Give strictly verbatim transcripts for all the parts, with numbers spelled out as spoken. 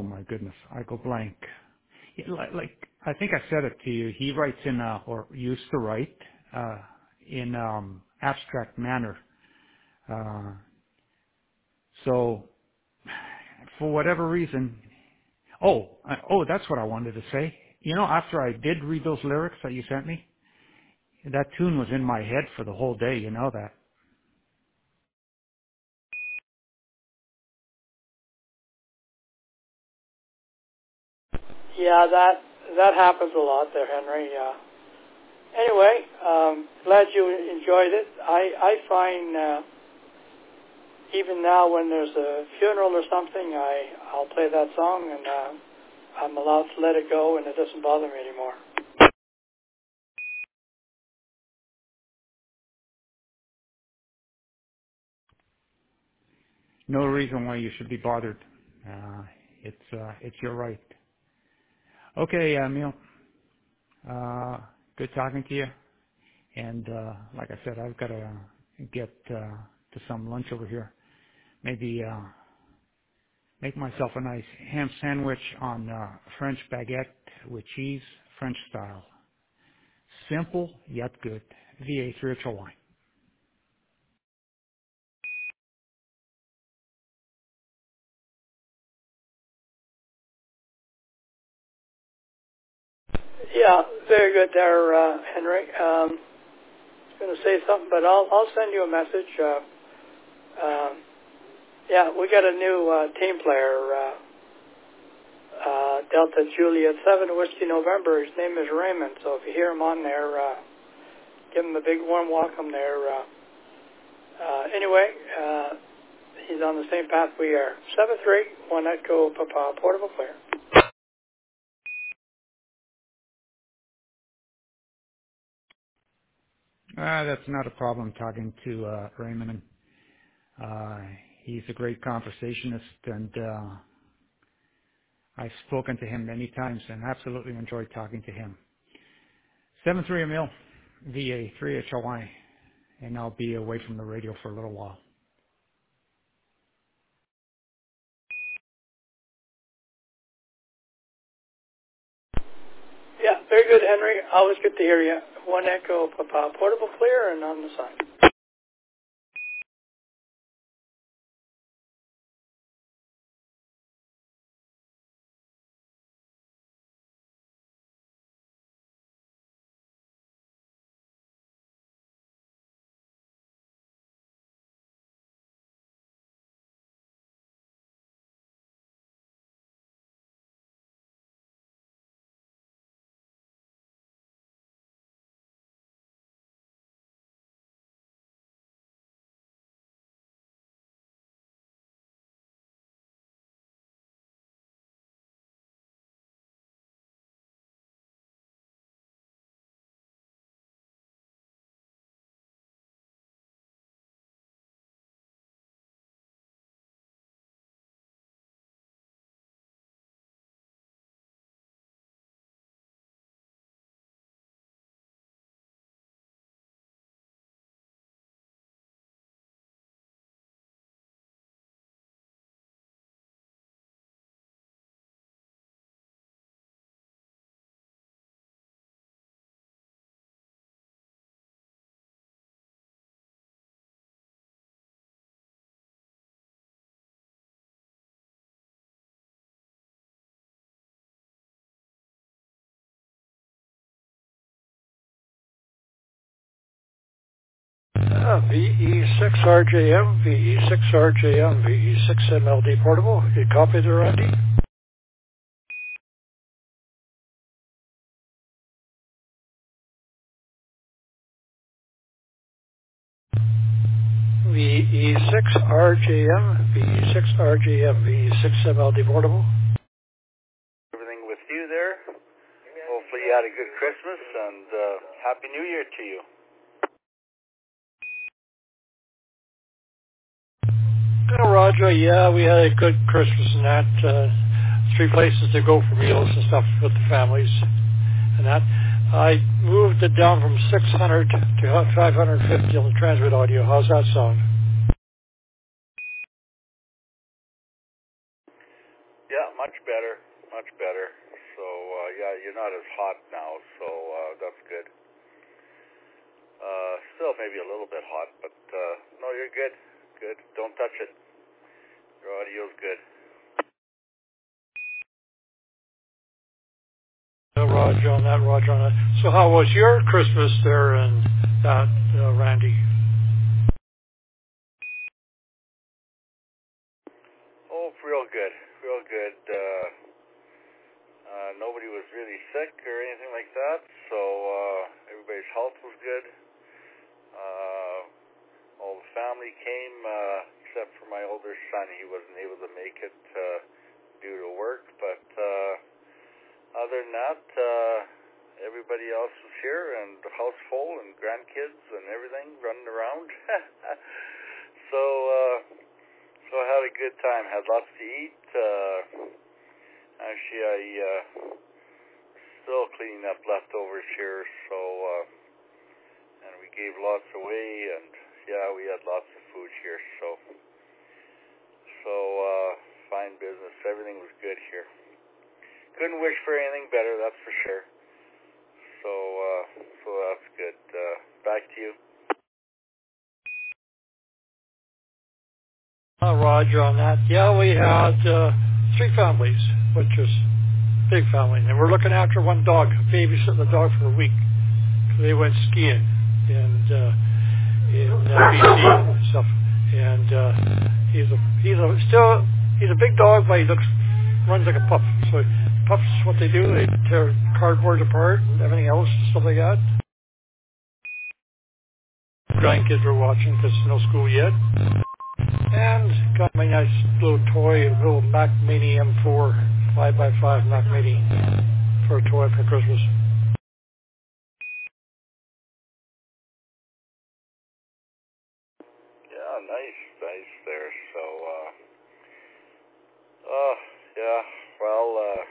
Oh my goodness, I go blank. Yeah, Like, like I think I said it to you. He writes in uh, or used to write uh, in um, abstract manner. Uh, so for whatever reason, oh, I, oh, that's what I wanted to say. You know, after I did read those lyrics that you sent me, that tune was in my head for the whole day. You know that. Yeah, that that happens a lot there, Henry. Uh, anyway, um, glad you enjoyed it. I I find uh, even now when there's a funeral or something, I I'll play that song and uh, I'm allowed to let it go, and it doesn't bother me anymore. No reason why you should be bothered. Uh, it's uh, it's your right. Okay, uh, Emil. Uh, good talking to you. And uh, like I said, I've got to get uh, to some lunch over here. Maybe uh, make myself a nice ham sandwich on uh, French baguette with cheese, French style. Simple yet good. V A three H O Y. Yeah, very good there, uh, Henry. Um, I was going to say something, but I'll I'll send you a message. Uh, um, yeah, we got a new uh, team player, uh, uh, Delta Juliet seven Whiskey November. His name is Raymond. So if you hear him on there, uh, give him a big warm welcome there. Uh, uh, anyway, uh, he's on the same path we are. seven three one Echo Papa Portable Clear. Uh, that's not a problem talking to uh, Raymond. Uh, he's a great conversationist, and uh, I've spoken to him many times and absolutely enjoyed talking to him. seven three Emil, V A three H O Y, and I'll be away from the radio for a little while. Yeah, very good, Henry. Always good to hear you. One Echo Papa Portable Clear and on the sign. Uh, V E six R J M, V E six R J M, V E six M L D portable. You copy there, Randy? V E six R J M, V E six R J M, V E six M L D portable. Everything with you there. Hopefully you had a good Christmas and uh, Happy New Year to you. Uh, Roger, yeah, we had a good Christmas and that. Uh, three places to go for meals and stuff with the families and that. I moved it down from six hundred to five hundred fifty on the transmit audio. How's that sound? Yeah, much better, much better. So, uh, yeah, you're not as hot now, so uh, that's good. Uh, still maybe a little bit hot, but uh, no, you're good. Good. Don't touch it. Your audio's good. Uh, Roger on that, Roger on that. So how was your Christmas there and that, uh, Randy? Oh, real good, real good. Uh, uh, nobody was really sick or anything like that, so uh, everybody's health was good. Uh, all the family came, uh, except for my older son. He wasn't able to make it uh, due to work, but uh, other than that, uh, everybody else was here, and the house full, and grandkids and everything running around. so, uh, so I had a good time. Had lots to eat. Uh, actually, I uh, still cleaning up leftovers here, so uh, and we gave lots away, and yeah, we had lots of food here. So, so uh, fine business. Everything was good here. Couldn't wish for anything better, that's for sure. So, uh, so that's good. Uh, back to you. Uh, Roger on that. Yeah, we had uh, three families, which is a big family. And we're looking after one dog, babysitting the dog for a week. They went skiing and uh, in uh, B C and stuff. And uh, he's a he's a still he's a big dog, but he looks runs like a pup. So pups, what they do, they tear cardboard apart and everything else, stuff like that. Grandkids were watching because there's no school yet. And got my nice little toy, a little Mac Mini M four five by five Mac Mini for a toy for Christmas. Yeah, nice, nice there. So, uh, oh, yeah, well, uh,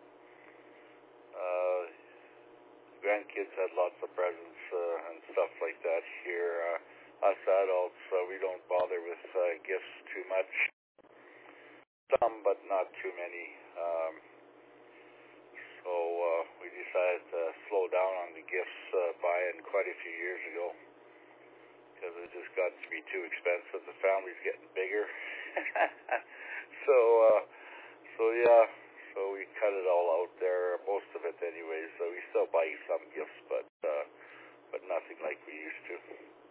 uh, grandkids had lots of presents uh, and stuff like that here. Uh, us adults, uh, we don't bother with uh, gifts too much. Some, but not too many. Um, so uh, we decided to slow down on the gifts uh, buying quite a few years ago because it just got to be too expensive. The family's getting bigger. so, uh, so yeah, so we cut it all out there, most of it anyway. So we still buy some gifts, but uh, but nothing like we used to.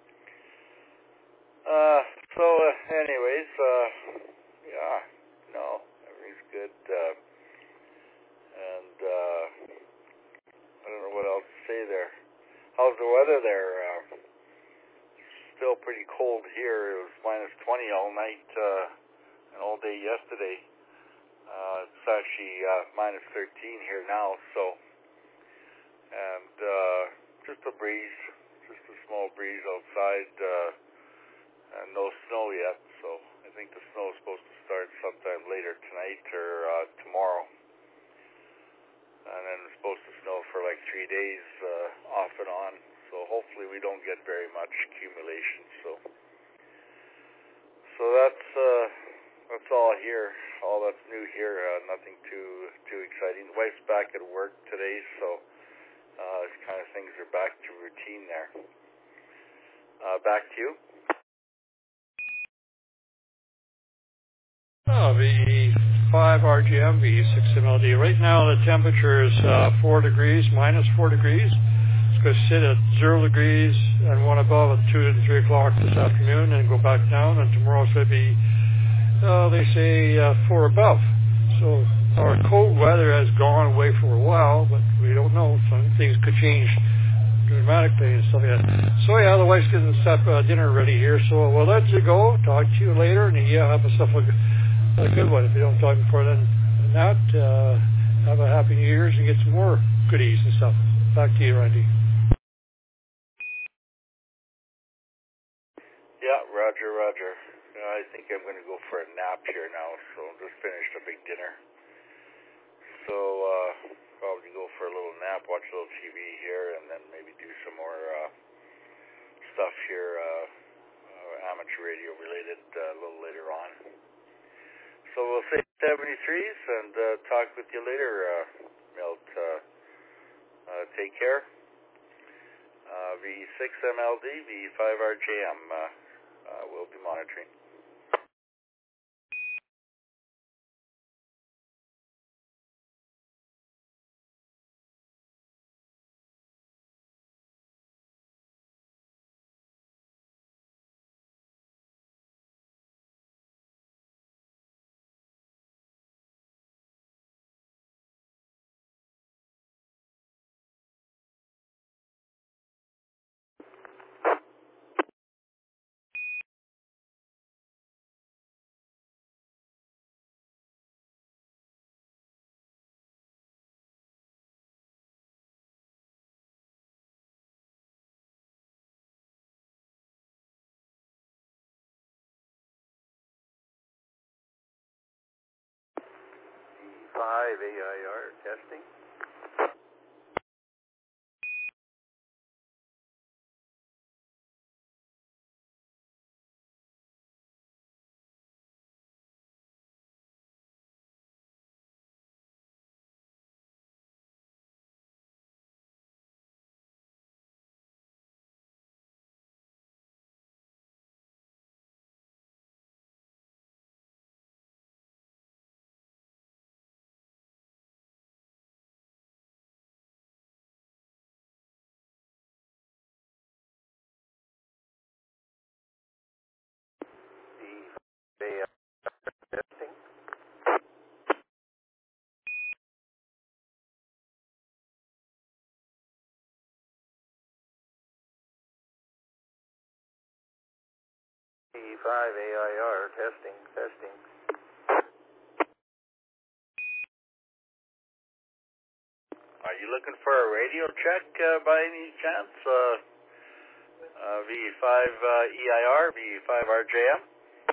Uh, so uh, anyways, uh, yeah, no, everything's good. Uh, and uh, I don't know what else to say there. How's the weather there? Uh, still pretty cold here. It was minus twenty all night uh, and all day yesterday. Uh, it's actually uh, minus thirteen here now. So, and uh, just a breeze, just a small breeze outside. Uh, And no snow yet, so I think the snow is supposed to start sometime later tonight or uh, tomorrow. And then it's supposed to snow for like three days uh, off and on. So hopefully we don't get very much accumulation. So, so that's uh, that's all here. All that's new here. Uh, nothing too too exciting. The wife's back at work today, so uh, this kind of things are back to routine there. Uh, back to you. Oh, V five R G M, V six M L D. Right now the temperature is uh, four degrees, minus four degrees. It's going to sit at zero degrees and one above at two and three o'clock this afternoon and go back down. And tomorrow it's going to be, uh, they say, uh, four above. So our cold weather has gone away for a while, but we don't know. Some things could change dramatically and stuff like that. So yeah, the wife's getting stuff, uh, dinner ready here. So we'll let you go. Talk to you later, and yeah, have a stuff like a good one. If you don't talk before then, than that, uh, have a happy New Year's and get some more goodies and stuff. Back to you, Randy. Yeah, Roger, Roger. You know, I think I'm going to go for a nap here now, so just finished a big dinner. So, uh, probably go for a little nap, watch a little T V here, and then maybe do some more uh, stuff here, uh, uh, amateur radio related uh, a little later on. So we'll say seventy-threes, and talk with you later, uh, Milt. Uh, uh, take care. Uh, V six M L D, V five R J M. Uh, uh, we'll be monitoring. V five A I R testing. V five A I R testing. V five A I R testing, testing. Are you looking for a radio check uh, by any chance? Uh, uh, V five uh, E I R, V five R J M?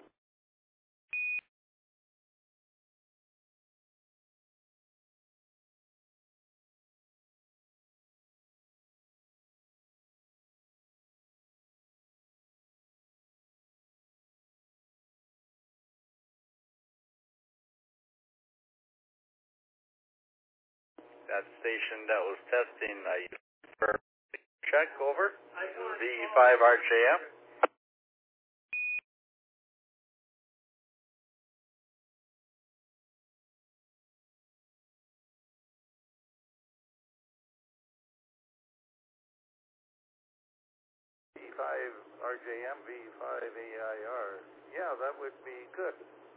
That station that was testing, uh, you for check over? V five R J M? V five R J M, V five A I R. Yeah, that would be good.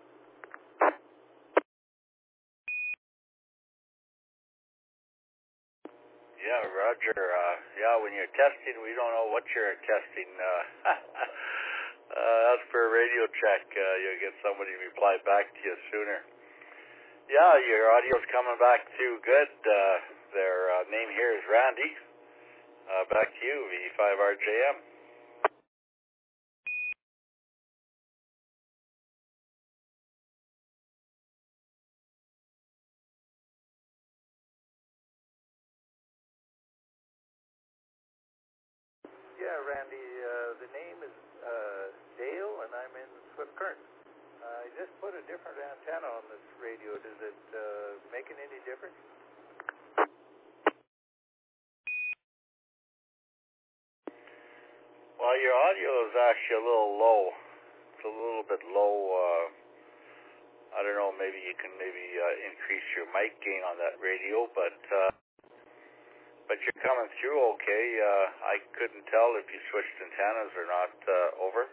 Yeah, Roger. Uh, yeah, when you're testing, we don't know what you're testing. Uh, uh, as for a radio check, uh, you'll get somebody to reply back to you sooner. Yeah, your audio's coming back too good. Uh, their uh, name here is Randy. Uh, back to you, V five R J M. Yeah, Randy, uh, the name is uh, Dale, and I'm in Swift Current. Uh, I just put a different antenna on this radio. Does it uh, making any difference? Well, your audio is actually a little low. It's a little bit low. Uh, I don't know, maybe you can maybe uh, increase your mic gain on that radio, but uh, but you're coming through okay. Uh, I couldn't tell if you switched antennas or not uh, over.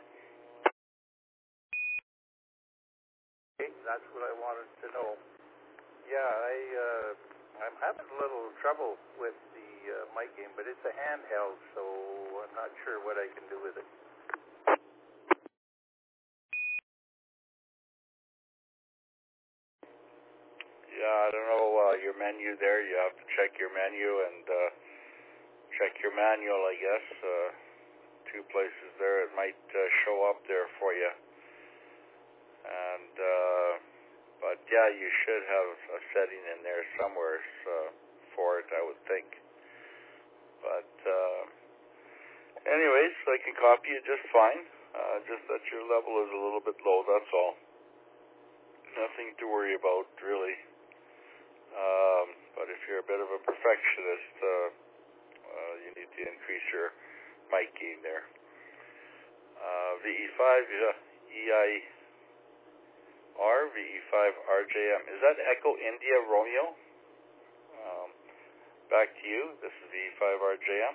Okay, that's what I wanted to know. Yeah, I, uh, I'm having a little trouble with the uh, mic gain, but it's a handheld, so I'm not sure what I can do with it. Yeah, I don't know, uh, your menu there, you have to check your menu and uh, check your manual, I guess. Uh, two places there, it might uh, show up there for you. And, uh, but yeah, you should have a setting in there somewhere uh, for it, I would think. But, uh, anyways, I can copy it just fine. Uh, just that your level is a little bit low, that's all. Nothing to worry about, really. you're a bit of a perfectionist. Uh, uh, you need to increase your mic gain there. Uh, V E five, uh, E I R, V E five R J M. Is that Echo India Romeo? Um, back to you. This is V E five R J M.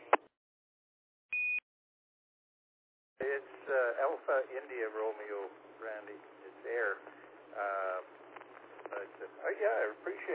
It's uh, Alpha India Romeo, Randy. It's air. Uh, but, uh, yeah, I appreciate